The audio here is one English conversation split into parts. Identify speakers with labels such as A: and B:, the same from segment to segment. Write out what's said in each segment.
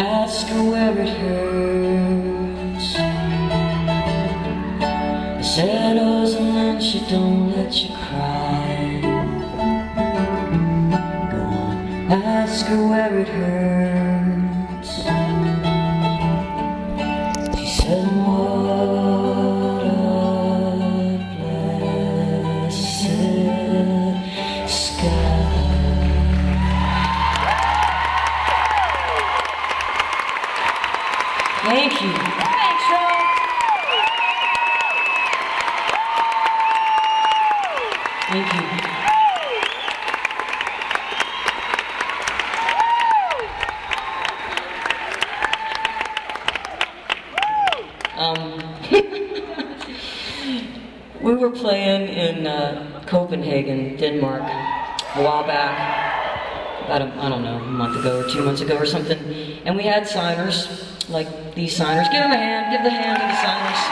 A: ask her where it hurts. It settles and then she don't let you cry. Go on, ask her where it hurts. She said, what a blessed sky. Thank you. Thanks, y'all. Thank you. We were playing in Copenhagen, Denmark, a while back, about I don't know, a month ago or 2 months ago or something, and we had signers, like these signers. Give them a hand, give the hand to the signers.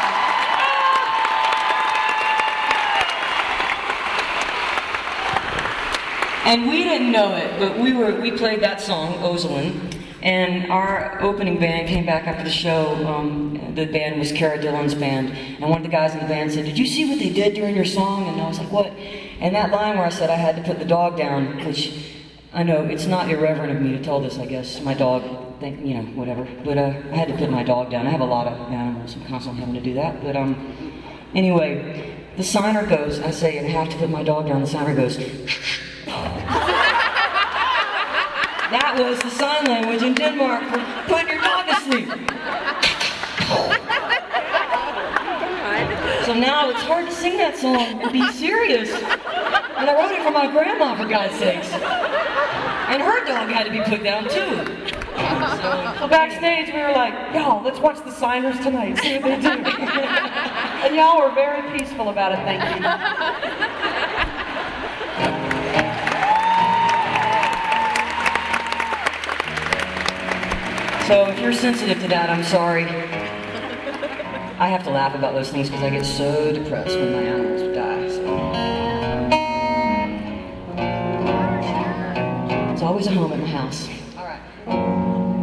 A: And we didn't know it, but we played that song, Ozelin, and our opening band came back after the show. The band was Cara Dillon's band, and one of the guys in the band said, "Did you see what they did during your song?" And I was like, "What?" And that line where I said I had to put the dog down, which I know it's not irreverent of me to tell this, I guess. My dog, you know, whatever. But I had to put my dog down. I have a lot of animals. I'm constantly having to do that. But anyway, the signer goes, I say, I have to put my dog down. The signer goes, that was the sign language in Denmark for putting your dog to sleep. So now it's hard to sing that song and be serious. And I wrote it for my grandma, for God's sakes. And her dog had to be put down too.
B: So backstage we were like, y'all, let's watch the signers tonight, see what they do. And y'all were very peaceful about it, thank you.
A: So if you're sensitive to that, I'm sorry. I have to laugh about those things because I get so depressed when my animals die. So. It's always a home at my house.